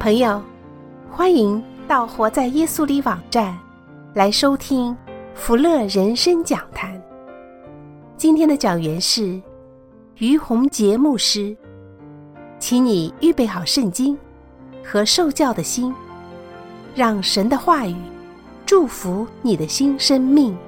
朋友，欢迎到活在耶稣里网站来收听福乐人生讲坛。今天的讲员是于洪杰牧师，请你预备好圣经和受教的心，让神的话语祝福你的新生命。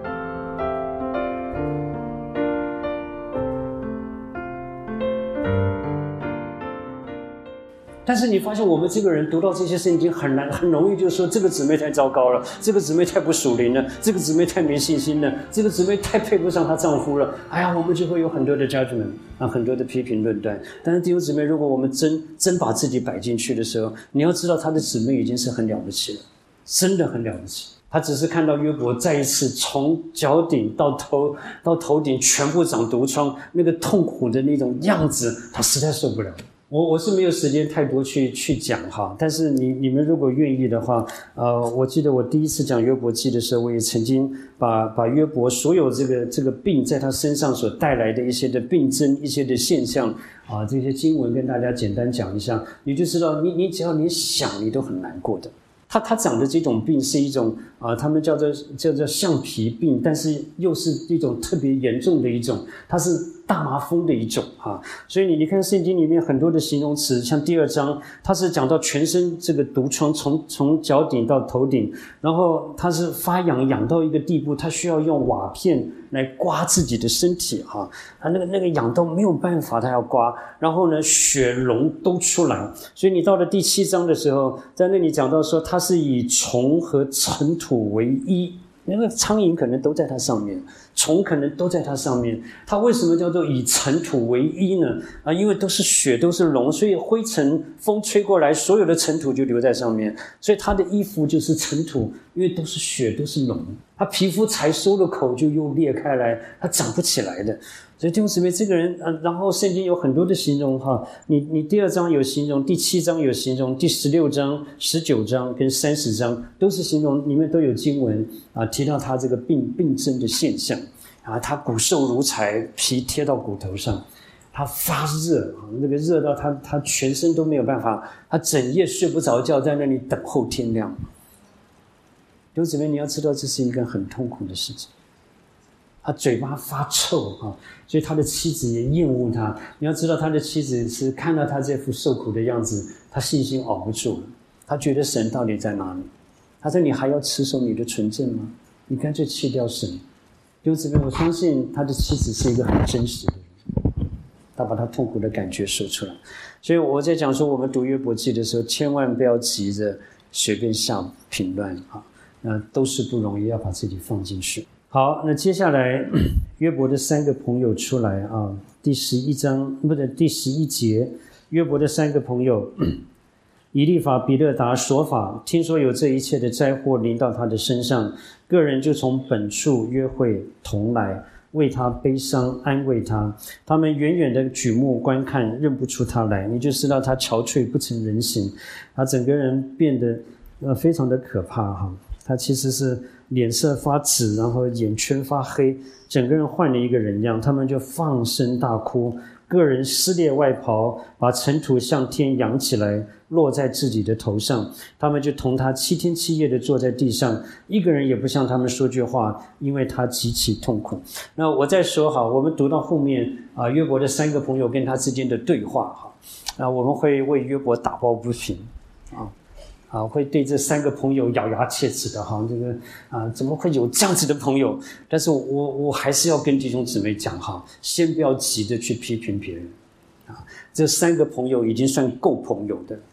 但是你发现我们这个人读到这些圣经很难，很容易就说这个姊妹太糟糕了，这个姊妹太不属灵了，这个姊妹太没信心了，这个姊妹太配不上她丈夫了。哎呀，我们就会有很多的 judgment 啊，很多的批评论断。但是弟兄姊妹，如果我们真把自己摆进去的时候，你要知道她的姊妹已经是很了不起了，真的很了不起。他只是看到约伯再一次从脚顶到头顶全部长毒疮，那个痛苦的那种样子，他实在受不了。我是没有时间太多去讲哈，但是你们如果愿意的话，我记得我第一次讲约伯记的时候，我也曾经把约伯所有这个病在他身上所带来的一些的病症、一些的现象啊，这些经文跟大家简单讲一下，你就知道你只要你想，你都很难过的。他长的这种病是一种他们叫做橡皮病，但是又是一种特别严重的一种，它是大麻风的一种所以你看圣经里面很多的形容词，像第2章，它是讲到全身这个毒疮从脚顶到头顶，然后它是发痒到一个地步，它需要用瓦片来刮自己的身体它那个痒到没有办法，它要刮，然后呢血脓都出来。所以你到了第7章的时候，在那里讲到说它是以虫和尘土为衣，那个苍蝇可能都在它上面，虫可能都在它上面。它为什么叫做以尘土为衣呢？因为都是血，都是脓，所以灰尘风吹过来，所有的尘土就留在上面，所以它的衣服就是尘土，因为都是血，都是脓。它皮肤才收了口就又裂开来，它长不起来的。所以弟兄姊妹，这个人然后圣经有很多的形容你第2章有形容，第7章有形容，第16章、19章跟30章都是形容，里面都有经文提到他这个病症的现象他骨瘦如柴，皮贴到骨头上，他发热那个热到他全身都没有办法，他整夜睡不着觉，在那里等候天亮。弟兄姊妹，你要知道这是一个很痛苦的事情。他嘴巴发臭所以他的妻子也厌恶他。你要知道他的妻子是看到他这副受苦的样子，他信心熬不住了，他觉得神到底在哪里？他说你还要持守你的纯正吗？你干脆弃掉神。弟兄姊妹，我相信他的妻子是一个很真实的人，他把他痛苦的感觉说出来。所以我在讲说我们读约伯记的时候，千万不要急着随便下评论都是不容易，要把自己放进去。好，那接下来约伯的3个朋友出来第11节，约伯的3个朋友以利法、比勒达、索法，听说有这一切的灾祸临到他的身上，个人就从本处约会同来，为他悲伤，安慰他。他们远远的举目观看，认不出他来，你就知道他憔悴不成人形，他整个人变得非常的可怕他其实是脸色发紫，然后眼圈发黑，整个人换了一个人样。他们就放声大哭，个人撕裂外袍，把尘土向天扬起来，落在自己的头上。他们就同他7天7夜的坐在地上，一个人也不向他们说句话，因为他极其痛苦。那我再说我们读到后面约伯的3个朋友跟他之间的对话我们会为约伯打抱不平会对这3个朋友咬牙切齿的这个怎么会有这样子的朋友？但是我还是要跟弟兄姊妹讲先不要急着去批评别人这3个朋友已经算够朋友的。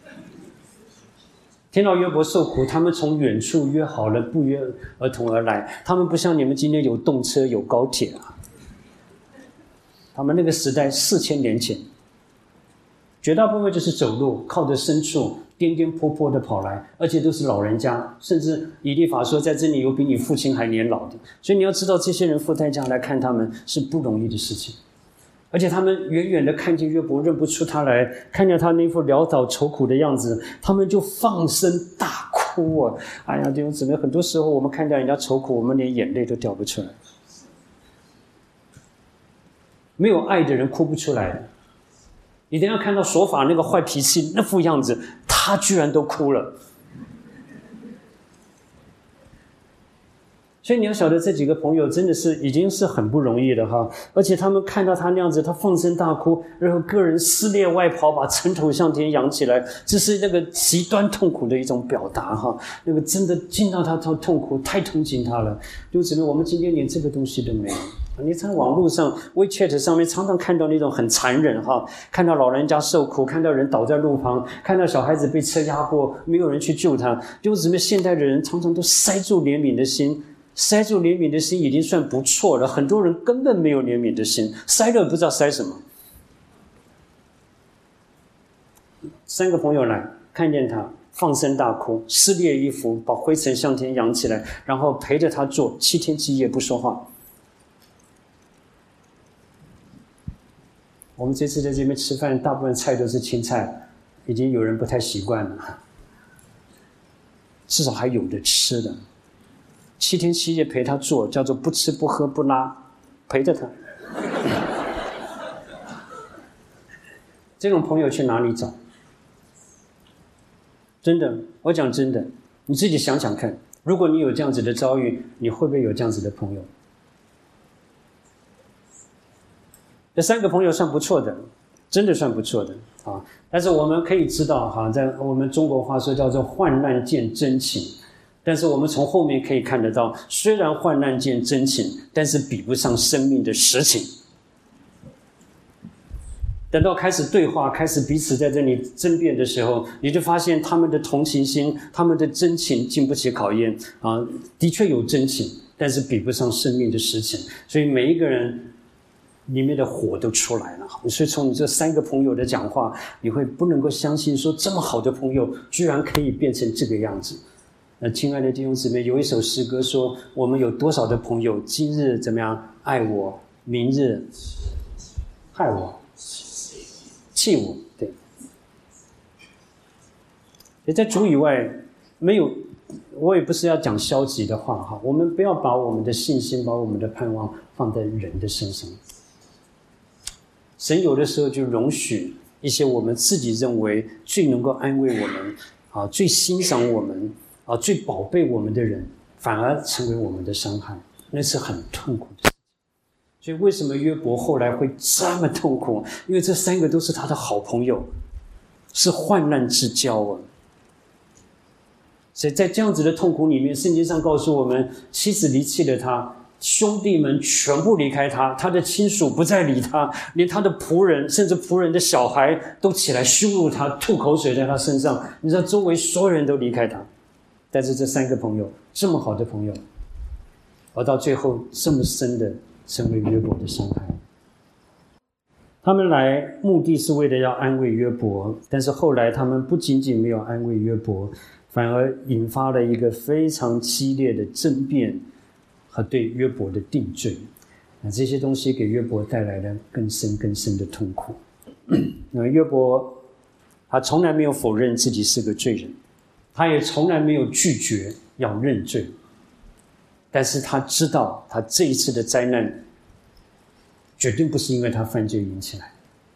听到约伯受苦，他们从远处约好了，不约而同而来。他们不像你们今天有动车有高铁他们那个时代4000年前，绝大部分就是走路，靠着牲畜颠颠簸簸的跑来，而且都是老人家，甚至以利法说在这里有比你父亲还年老的。所以你要知道，这些人付代价来看他们是不容易的事情。而且他们远远的看见约伯，认不出他来，看见他那副潦倒愁苦的样子，他们就放声大哭哎呀，弟兄姊妹，很多时候我们看到人家愁苦，我们连眼泪都掉不出来。没有爱的人哭不出来， 你等一下看到索法那个坏脾气那副样子，他居然都哭了。所以你要晓得，这几个朋友真的是已经是很不容易了哈，而且他们看到他那样子，他放声大哭，然后个人撕裂外袍，把尘土向天扬起来，这是那个极端痛苦的一种表达哈。那个真的听到他痛苦，太同情他了。就只能我们今天连这个东西都没有。你在网络上 WeChat 上面常常看到那种很残忍哈，看到老人家受苦，看到人倒在路旁，看到小孩子被车压过，没有人去救他。就怎么现代的人常常都塞住怜悯的心。塞住怜悯的心已经算不错了，很多人根本没有怜悯的心，塞了不知道塞什么。3个朋友来看见他放声大哭，撕裂衣服，把灰尘向天扬起来，然后陪着他坐7天7夜不说话。我们这次在这边吃饭，大部分菜都是青菜，已经有人不太习惯了，至少还有的吃的。7天7夜陪他做，叫做不吃不喝不拉，陪着他。这种朋友去哪里找？真的，我讲真的，你自己想想看，如果你有这样子的遭遇，你会不会有这样子的朋友？这3个朋友算不错的，真的算不错的啊！但是我们可以知道哈，在我们中国话说叫做患难见真情。但是我们从后面可以看得到，虽然患难见真情，但是比不上生命的实情。等到开始对话，开始彼此在这里争辩的时候，你就发现他们的同情心，他们的真情经不起考验啊！的确有真情，但是比不上生命的实情。所以每一个人里面的火都出来了。所以从你这3个朋友的讲话，你会不能够相信说，这么好的朋友居然可以变成这个样子。亲爱的弟兄姊妹，有一首诗歌说，我们有多少的朋友，今日怎么样爱我，明日害我，弃我。对，也在主以外没有，我也不是要讲消极的话哈，我们不要把我们的信心，把我们的盼望放在人的身上。神有的时候就容许一些我们自己认为最能够安慰我们啊，最欣赏我们啊，最宝贝我们的人，反而成为我们的伤害，那是很痛苦的事情。所以为什么约伯后来会这么痛苦？因为这3个都是他的好朋友，是患难之交啊。所以在这样子的痛苦里面，圣经上告诉我们，妻子离弃了他，兄弟们全部离开他，他的亲属不再理他，连他的仆人，甚至仆人的小孩都起来羞辱他，吐口水在他身上。你知道周围所有人都离开他，但是这3个朋友，这么好的朋友，而到最后这么深的成为约伯的伤害。他们来目的是为了要安慰约伯，但是后来他们不仅仅没有安慰约伯，反而引发了一个非常激烈的争辩和对约伯的定罪。那这些东西给约伯带来了更深更深的痛苦。那约伯他从来没有否认自己是个罪人，他也从来没有拒绝要认罪，但是他知道他这一次的灾难绝对不是因为他犯罪引起来。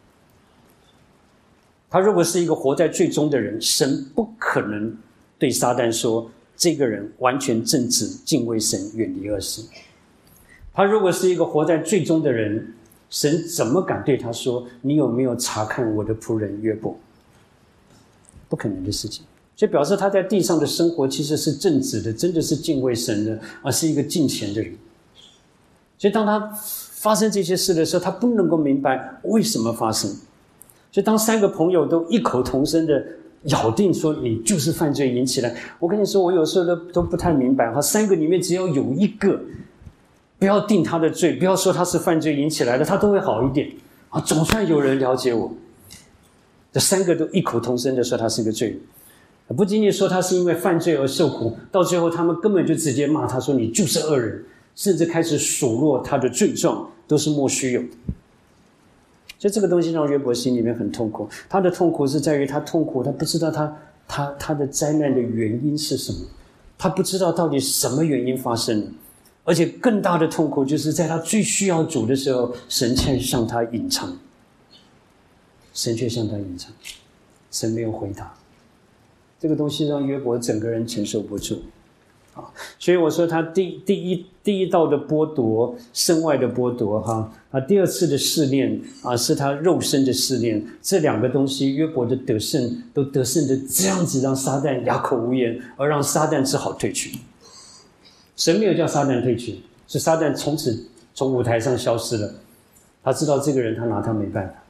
他如果是一个活在罪中的人，神不可能对撒旦说这个人完全正直，敬畏神，远离恶事。他如果是一个活在罪中的人，神怎么敢对他说你有没有查看我的仆人约伯？不可能的事情。所以表示他在地上的生活其实是正直的，真的是敬畏神的，而是一个敬虔的人。所以当他发生这些事的时候，他不能够明白为什么发生。所以当3个朋友都异口同声的咬定说你就是犯罪引起来，我跟你说，我有时候都不太明白，3个里面只要有一个不要定他的罪，不要说他是犯罪引起来的，他都会好一点啊，总算有人了解我。这3个都异口同声的说他是个罪人，不仅仅说他是因为犯罪而受苦，到最后他们根本就直接骂他说你就是恶人，甚至开始数落他的罪状都是莫须有的。所以这个东西让约伯心里面很痛苦，他的痛苦是在于他痛苦，他不知道他的灾难的原因是什么，他不知道到底什么原因发生了，而且更大的痛苦就是在他最需要主的时候，神却向他隐藏。 神却向他隐藏，神没有回答。这个东西让约伯整个人承受不住啊，所以我说他第一道的剥夺，身外的剥夺第二次的试炼是他肉身的试炼。这两个东西，约伯的得胜都得胜的这样子，让撒旦哑口无言，而让撒旦只好退去。神没有叫撒旦退去，是撒旦从此从舞台上消失了。他知道这个人他拿他没办法，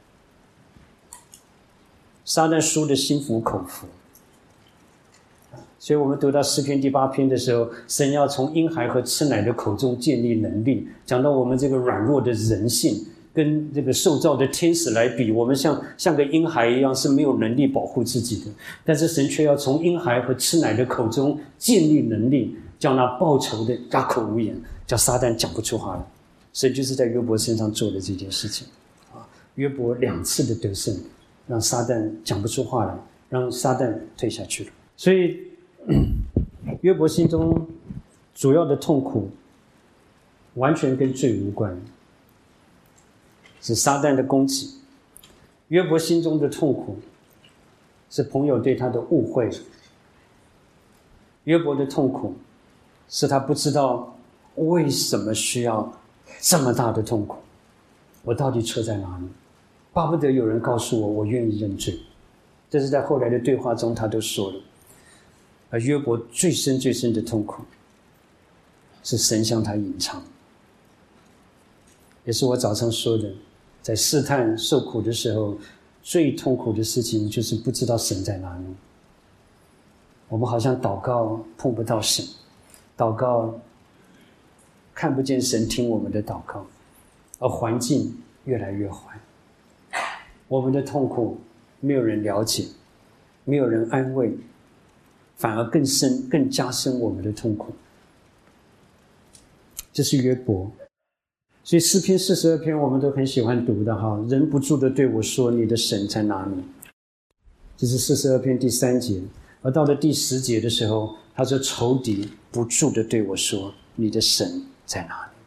撒旦输得心服口服。所以我们读到诗篇第8篇的时候，神要从婴孩和吃奶的口中建立能力，讲到我们这个软弱的人性跟这个受造的天使来比，我们像个婴孩一样是没有能力保护自己的，但是神却要从婴孩和吃奶的口中建立能力，叫那报仇的哑口无言，叫撒旦讲不出话来。神就是在约伯身上做的这件事情约伯2次的得胜，让撒旦讲不出话来，让撒旦退下去了。所以约伯心中主要的痛苦完全跟罪无关，是撒旦的攻击。约伯心中的痛苦是朋友对他的误会，约伯的痛苦是他不知道为什么需要这么大的痛苦，我到底错在哪里？巴不得有人告诉我，我愿意认罪。这是在后来的对话中他都说了。而约伯最深最深的痛苦是神向他隐藏，也是我早上说的，在试探受苦的时候，最痛苦的事情就是不知道神在哪里。我们好像祷告碰不到神，祷告看不见神听我们的祷告，而环境越来越坏。我们的痛苦没有人了解，没有人安慰，反而更深更加深我们的痛苦。这是约伯。所以诗篇42篇我们都很喜欢读的人不住地对我说，你的神在哪里？这是42篇第3节。而到了第10节的时候，他说仇敌不住地对我说，你的神在哪里？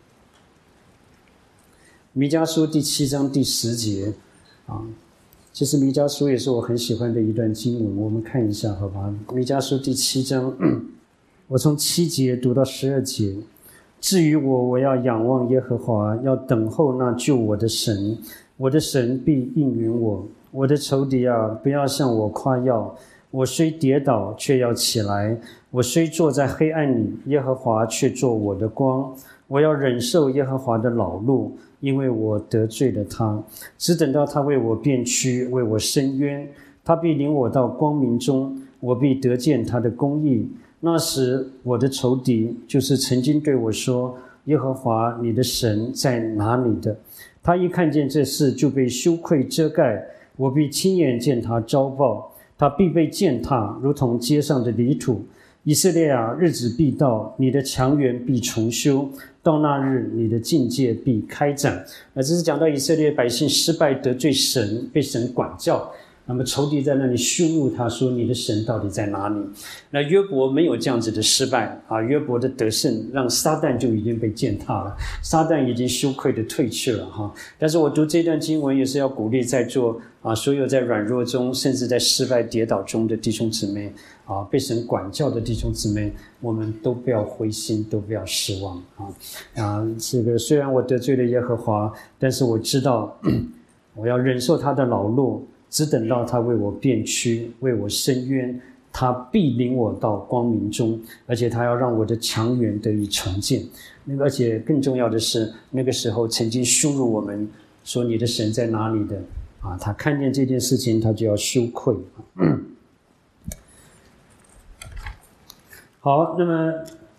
弥迦书第7章第10节其实弥迦书也是我很喜欢的一段经文，我们看一下好吧？弥迦书第7章我从7节读到12节。至于我要仰望耶和华，要等候那救我的神，我的神必应允我。我的仇敌不要向我夸耀，我虽跌倒却要起来，我虽坐在黑暗里，耶和华却做我的光。我要忍受耶和华的恼怒，因为我得罪了他，只等到他为我辩屈，为我伸冤。他必领我到光明中，我必得见他的公义。那时我的仇敌，就是曾经对我说，耶和华你的神在哪里的，他一看见这事就被羞愧遮盖，我必亲眼见他遭报，他必被践踏，如同街上的泥土。以色列日子必到，你的墙垣必重修，到那日你的境界必开展。这是讲到以色列百姓失败得罪神，被神管教，那么仇敌在那里羞辱他，说你的神到底在哪里？那约伯没有这样子的失败约伯的得胜让撒旦就已经被践踏了，撒旦已经羞愧的退去了但是我读这段经文也是要鼓励在座所有在软弱中甚至在失败跌倒中的弟兄姊妹被神管教的弟兄姊妹，我们都不要灰心，都不要失望这个虽然我得罪了耶和华，但是我知道我要忍受他的恼怒，只等到他为我辩屈，为我伸冤，他必领我到光明中，而且他要让我的墙垣得以重建。而且更重要的是，那个时候曾经羞辱我们说你的神在哪里的他看见这件事情，他就要羞愧好，那么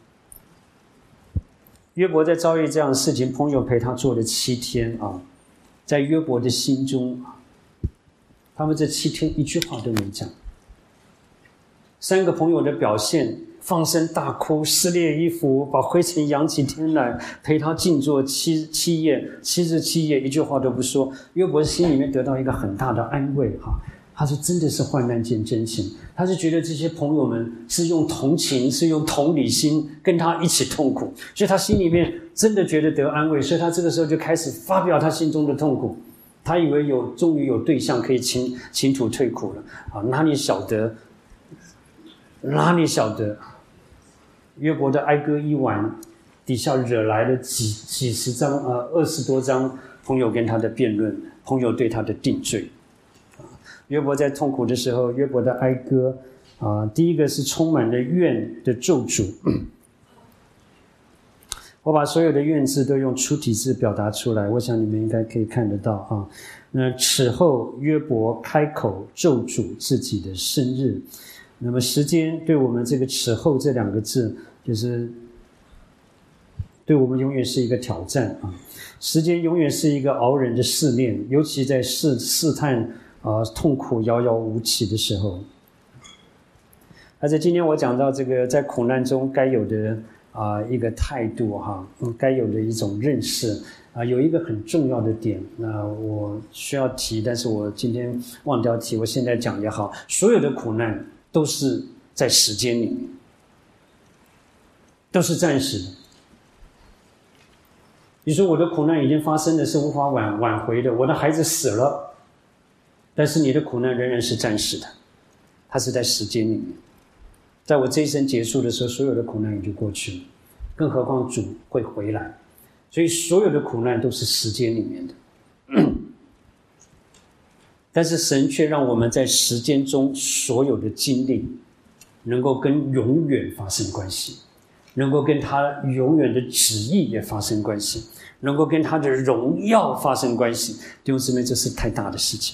约伯在遭遇这样的事情，朋友陪他做了7天在约伯的心中他们这7天一句话都没讲。3个朋友的表现，放声大哭，撕裂衣服，把灰尘扬起天来，陪他静坐7日7夜，一句话都不说。约伯心里面得到一个很大的安慰他说真的是患难见真情，他是觉得这些朋友们是用同情，是用同理心跟他一起痛苦，所以他心里面真的觉得得安慰，所以他这个时候就开始发表他心中的痛苦。 他以为终于有对象可以倾吐退苦了啊！哪里晓得，约伯的哀歌一完，底下惹来了几十张20多张朋友跟他的辩论，朋友对他的定罪。约伯在痛苦的时候，约伯的哀歌第一个是充满了怨的咒诅。我把所有的怨字都用粗体字表达出来，我想你们应该可以看得到啊。那此后约伯开口咒诅自己的生日，那么时间对我们这个此后这2个字，就是对我们永远是一个挑战啊。时间永远是一个熬人的试炼，尤其在试探痛苦遥遥无期的时候。而且今天我讲到这个在苦难中该有的一个态度该有的一种认识有一个很重要的点，那我需要提，但是我今天忘掉提，我现在讲也好，所有的苦难都是在时间里面，都是暂时的。你说我的苦难已经发生的是无法挽回的，我的孩子死了，但是你的苦难仍然是暂时的，它是在时间里面。在我这一生结束的时候，所有的苦难也就过去了，更何况主会回来，所以所有的苦难都是时间里面的。但是神却让我们在时间中所有的经历能够跟永远发生关系，能够跟他永远的旨意也发生关系，能够跟他的荣耀发生关系。弟兄姊妹，这是太大的事情。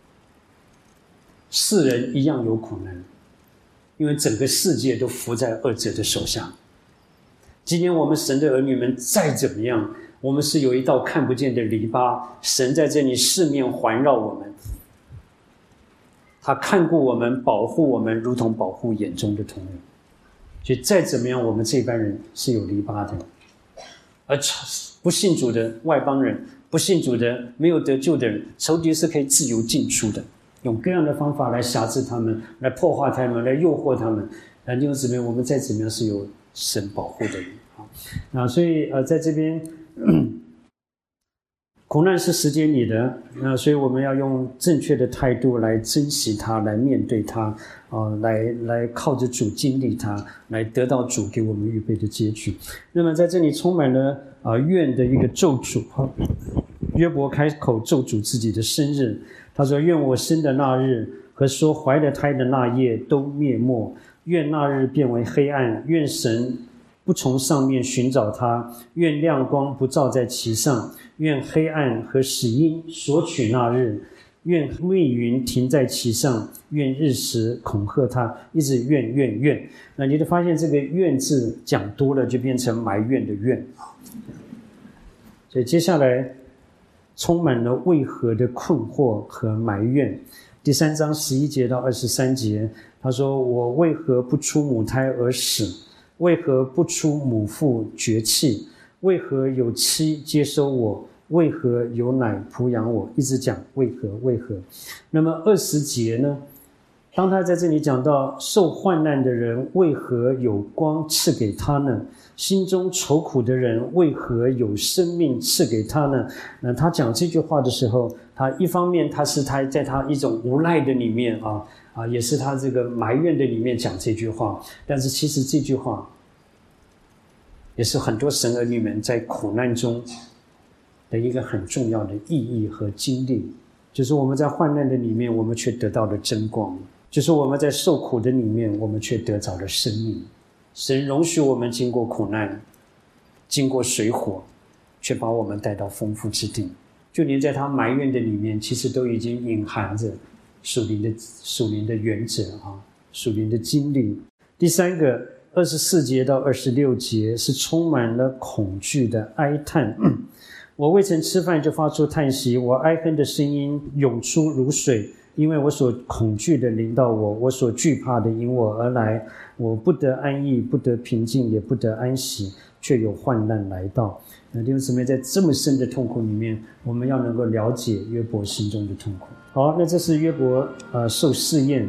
世人一样有苦难，因为整个世界都伏在恶者的手下。今天我们神的儿女们再怎么样，我们是有一道看不见的篱笆，神在这里四面环绕我们，他看顾我们，保护我们，如同保护眼中的瞳人。所以再怎么样，我们这班人是有篱笆的。而不信主的外邦人，不信主的没有得救的人，仇敌是可以自由进出的，用各样的方法来辖制他们，来破坏他们，来诱惑他们。弟兄姊妹，我们再怎么样是有神保护的人。所以在这边苦难是时间里的，所以我们要用正确的态度来珍惜它，来面对它，来靠着主经历它，来得到主给我们预备的结局。那么在这里充满了怨的一个咒诅。约伯开口咒诅自己的生日，他说：愿我生的那日和所怀的胎的那夜都灭没，愿那日变为黑暗，愿神不从上面寻找他，愿亮光不照在其上，愿黑暗和死荫索取那日，愿密云停在其上，愿日食恐吓他，一直怨。那你就发现这个怨字讲多了就变成埋怨的怨。所以接下来充满了为何的困惑和埋怨。第3章11节到23节，他说：我为何不出母胎而死？为何不出母腹绝气？为何有妻接收我？为何有奶哺养我？一直讲为何。那么20节呢，当他在这里讲到受患难的人为何有光赐给他呢？心中愁苦的人为何有生命赐给他呢？他讲这句话的时候，他一方面他在他一种无奈的里面也是他这个埋怨的里面讲这句话，但是其实这句话也是很多神儿女们在苦难中的一个很重要的意义和经历，就是我们在患难的里面，我们却得到了真光，就是我们在受苦的里面，我们却得着了生命。神容许我们经过苦难，经过水火，却把我们带到丰富之地。就连在他埋怨的里面，其实都已经隐含着属灵的原则属灵的经历。第3个24节到26节是充满了恐惧的哀叹。我未曾吃饭就发出叹息，我哀恨的声音涌出如水，因为我所恐惧的临到我，我所惧怕的引我而来，我不得安逸，不得平静，也不得安息，却有患难来到。弟兄姊妹，在这么深的痛苦里面，我们要能够了解约伯心中的痛苦。好，那这是约伯受试验。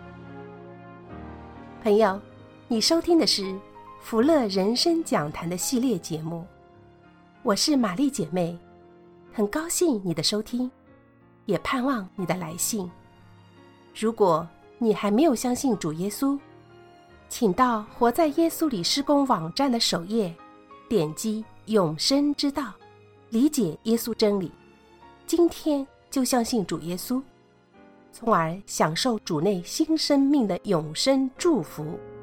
朋友，你收听的是福乐人生讲坛的系列节目，我是玛丽姐妹，很高兴你的收听。 也盼望你的来信。如果你还没有相信主耶稣，请到活在耶稣里施工网站的首页，点击永生之道，理解耶稣真理，今天就相信主耶稣，从而享受主内新生命的永生祝福。